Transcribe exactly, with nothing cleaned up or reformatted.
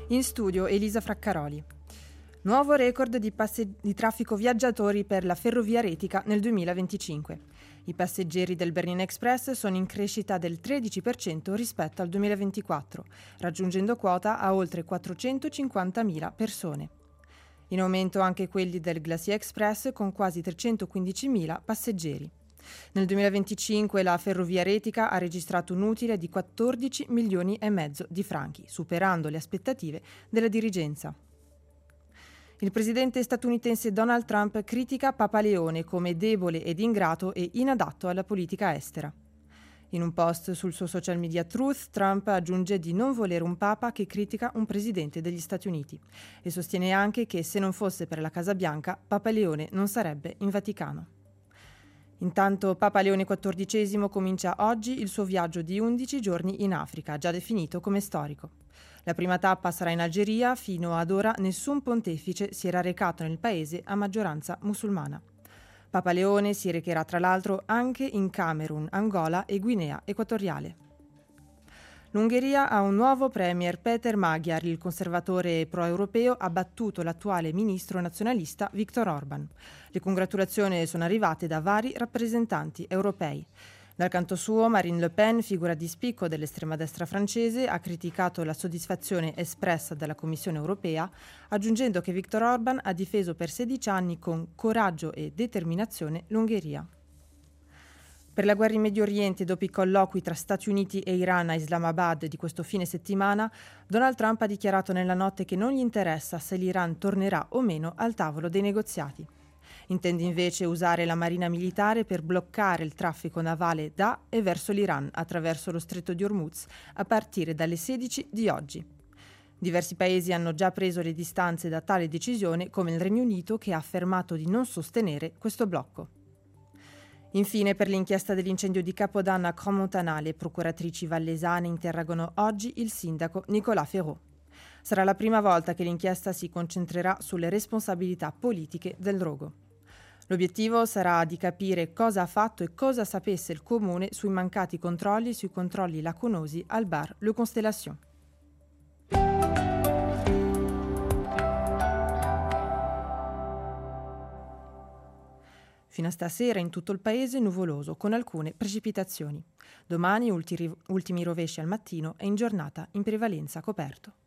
In studio Elisa Fraccaroli. Nuovo record di, passe- di traffico viaggiatori per la ferrovia retica nel duemilaventicinque. I passeggeri del Bernina Express sono in crescita del tredici per cento rispetto al duemilaventiquattro, raggiungendo quota a oltre quattrocentocinquantamila persone. In aumento anche quelli del Glacier Express con quasi trecentoquindicimila passeggeri. Nel duemilaventicinque la ferrovia retica ha registrato un utile di quattordici milioni e mezzo di franchi, superando le aspettative della dirigenza. Il presidente statunitense Donald Trump critica Papa Leone come debole ed ingrato e inadatto alla politica estera. In un post sul suo social media Truth, Trump aggiunge di non volere un papa che critica un presidente degli Stati Uniti e sostiene anche che se non fosse per la Casa Bianca, Papa Leone non sarebbe in Vaticano. Intanto Papa Leone quattordicesimo comincia oggi il suo viaggio di undici giorni in Africa, già definito come storico. La prima tappa sarà in Algeria, fino ad ora nessun pontefice si era recato nel paese a maggioranza musulmana. Papa Leone si recherà tra l'altro anche in Camerun, Angola e Guinea Equatoriale. L'Ungheria ha un nuovo premier, Peter Magyar, il conservatore pro-europeo ha battuto l'attuale ministro nazionalista Viktor Orban. Le congratulazioni sono arrivate da vari rappresentanti europei. Dal canto suo, Marine Le Pen, figura di spicco dell'estrema destra francese, ha criticato la soddisfazione espressa dalla Commissione europea, aggiungendo che Viktor Orban ha difeso per sedici anni con coraggio e determinazione l'Ungheria. Per la guerra in Medio Oriente, dopo i colloqui tra Stati Uniti e Iran a Islamabad di questo fine settimana, Donald Trump ha dichiarato nella notte che non gli interessa se l'Iran tornerà o meno al tavolo dei negoziati. Intende invece usare la marina militare per bloccare il traffico navale da e verso l'Iran attraverso lo stretto di Hormuz a partire dalle sedici di oggi. Diversi paesi hanno già preso le distanze da tale decisione, come il Regno Unito, che ha affermato di non sostenere questo blocco. Infine, per l'inchiesta dell'incendio di Capodanno a Crans-Montana, le procuratrici vallesane interrogano oggi il sindaco Nicolas Ferraud. Sarà la prima volta che l'inchiesta si concentrerà sulle responsabilità politiche del rogo. L'obiettivo sarà di capire cosa ha fatto e cosa sapesse il comune sui mancati controlli e sui controlli lacunosi al bar Le Constellation. Fino a stasera in tutto il paese nuvoloso con alcune precipitazioni. Domani ultimi rovesci al mattino e in giornata in prevalenza coperto.